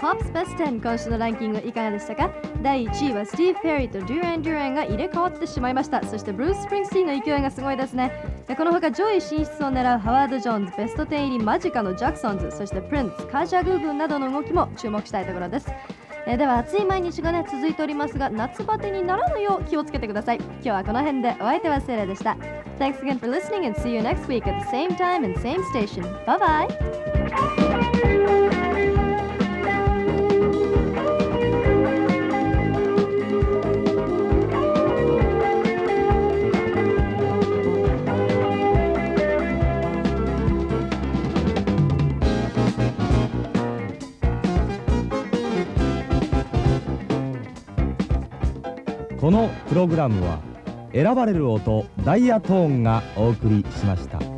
Pops Best 10、今週のランキングいかがでしたか？第1位はスティーブ・フェリーとデュラン・デュランが入れ替わってしまいました。そしてブルース・スプリングスティーンの勢いがすごいですね。このほか上位進出を狙うハワード・ジョーンズ、ベスト10入り間近のジャクソンズ、そしてプリンス、カージャグー軍などの動きも注目したいところです。では暑い毎日が続いておりますが、夏バテにならぬよう気をつけてください。今日はこの辺で、お相手はセイラでした。 Thanks again for listening and see you next week at the same time and same station. Bye bye. このプログラムは選ばれる音ダイヤトーンがお送りしました。